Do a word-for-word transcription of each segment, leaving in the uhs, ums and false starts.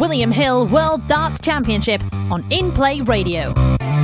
William Hill World Darts Championship on In Play Radio.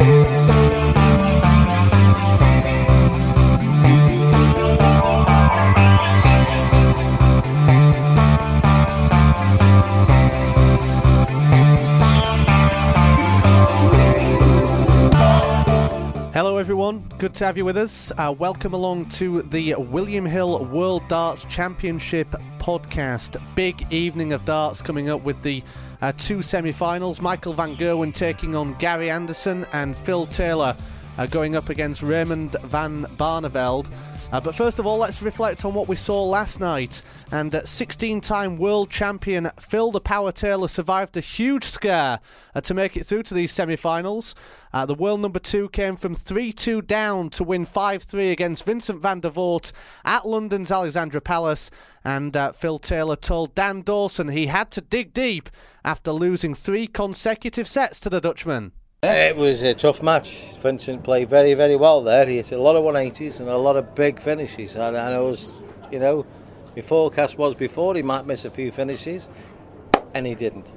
Hello everyone, good to have you with us. Uh, welcome along to the William Hill World Darts Championship podcast. Big evening of darts coming up with the uh, two semi-finals. Michael van Gerwen taking on Gary Anderson and Phil Taylor uh, going up against Raymond van Barneveld. Uh, but first of all, let's reflect on what we saw last night. And uh, sixteen-time world champion Phil the Power Taylor survived a huge scare uh, to make it through to these semi-finals. Uh, the world number two came from three two down to win five three against Vincent van der Voort at London's Alexandra Palace. And uh, Phil Taylor told Dan Dawson he had to dig deep after losing three consecutive sets to the Dutchman. It was a tough match. Vincent played very, very well there. He hit a lot of one eighties and a lot of big finishes. And, and it was, you know, my forecast was before he might miss a few finishes, and he didn't.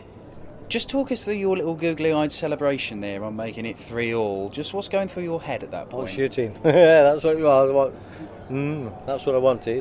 Just talk us through your little googly-eyed celebration there on making it three all. Just what's going through your head at that point? Oh, shooting. Yeah, that's what it was. Mm, that's what I wanted.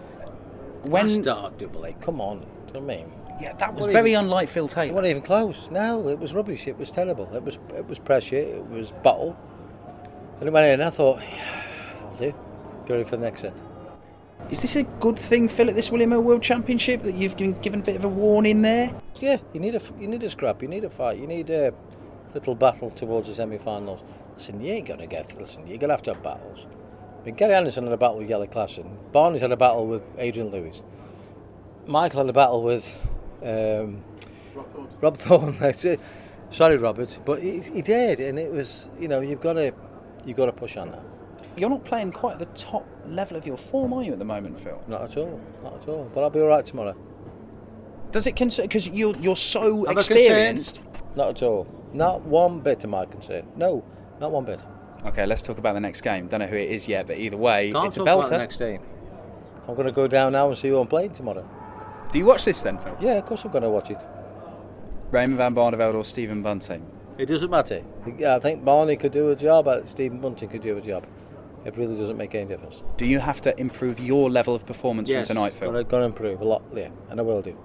When start double A, come on. Do you know what I mean? Yeah, that was What very even- unlike Phil Taylor. It wasn't even close. No, it was rubbish. It was terrible. It was it was pressure. It was bottle. And I went in and I thought, yeah, I'll do. Go ready for the next set. Is this a good thing, Phil, at this William Hill World Championship, that you've been given a bit of a warning there? Yeah, you need a you need a scrap. You need a fight. You need a little battle towards the semi-finals. Listen, you ain't gonna get. Listen, you're gonna have to have battles. I mean, Gary Anderson had a battle with Yellow Klassen. Barney's had a battle with Adrian Lewis. Michael had a battle with um, Rob Thorne. Rob Thorne. Sorry, Robert, but he, he did, and it was, you know, you've got to you've got to push on that. You're not playing quite at the top level of your form, are you, at the moment, Phil? Not at all, not at all. But I'll be all right tomorrow. Does it concern? Because you're you're so Am I experienced. Not at all. Not one bit of my concern. No, not one bit. Okay, let's talk about the next game. Don't know who it is yet, but either way, Can't it's a talk belter. about the next game. I'm going to go down now and see who I'm playing tomorrow. Do you watch this then, Phil? Yeah, of course I'm going to watch it. Raymond van Barneveld or Stephen Bunting? It doesn't matter. I think Barney could do a job, but Stephen Bunting could do a job. It really doesn't make any difference. Do you have to improve your level of performance Yes, from tonight, Phil? I've got to improve a lot, yeah, and I will do.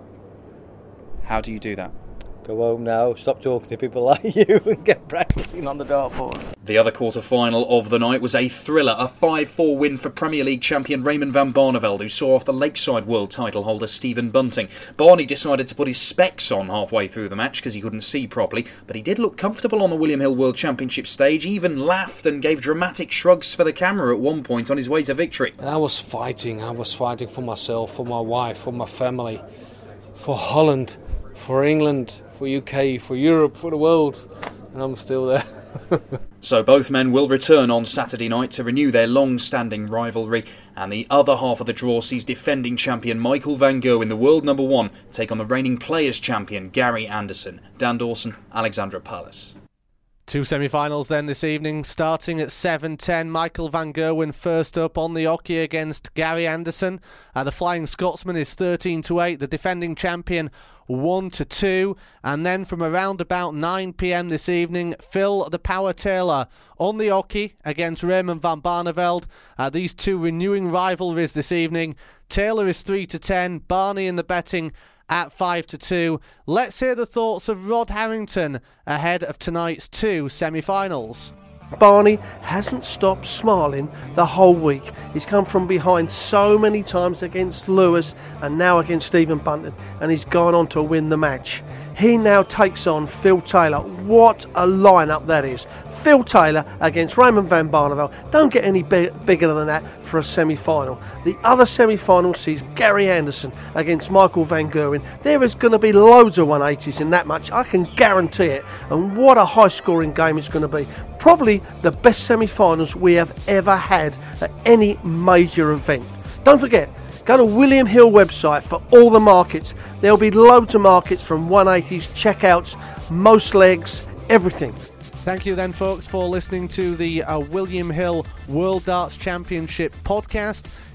How do you do that? Go home now, stop talking to people like you and get practising on the dartboard. The other quarter-final of the night was a thriller, a five four win for Premier League champion Raymond van Barneveld, who saw off the Lakeside World title holder Stephen Bunting. Barney decided to put his specs on halfway through the match because he couldn't see properly, but he did look comfortable on the William Hill World Championship stage, even laughed and gave dramatic shrugs for the camera at one point on his way to victory. I was fighting, I was fighting for myself, for my wife, for my family, for Holland, for England, for U K, for Europe, for the world, and I'm still there. So both men will return on Saturday night to renew their long-standing rivalry, and the other half of the draw sees defending champion Michael van Gerwen, the world number one, take on the reigning players champion Gary Anderson. Dan Dawson, Alexandra Palace. Two semi-finals then this evening, starting at seven ten. Michael van Gerwen first up on the hockey against Gary Anderson. Uh, the Flying Scotsman is thirteen to eight. The defending champion one to two. And then from around about nine p.m. this evening, Phil the Power Taylor on the hockey against Raymond van Barneveld. Uh, these two renewing rivalries this evening. Taylor is three to ten. Barney in the betting at five to two. Let's hear the thoughts of Rod Harrington ahead of tonight's two semi-finals. Barney hasn't stopped smiling the whole week. He's come from behind so many times against Lewis and now against Stephen Bunting, and he's gone on to win the match. He now takes on Phil Taylor. What a lineup that is. Phil Taylor against Raymond van Barneveld. Don't get any big, bigger than that for a semi-final. The other semi-final sees Gary Anderson against Michael van Gerwen. There is going to be loads of one eighties in that match, I can guarantee it. And what a high-scoring game it's going to be. Probably the best semi-finals we have ever had at any major event. Don't forget, go to William Hill website for all the markets. There'll be loads of markets from one eighties, checkouts, most legs, everything. Thank you then, folks, for listening to the uh, William Hill World Darts Championship podcast.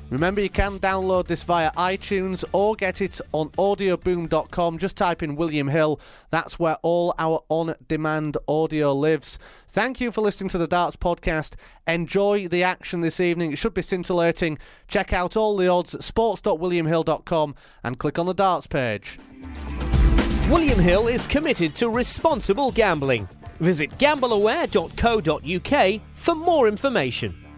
Remember, you can download this via iTunes or get it on audio boom dot com. Just type in William Hill. That's where all our on-demand audio lives. Thank you for listening to the Darts Podcast. Enjoy the action this evening. It should be scintillating. Check out all the odds at sports dot william hill dot com and click on the Darts page. William Hill is committed to responsible gambling. Visit gamble aware dot co dot uk for more information.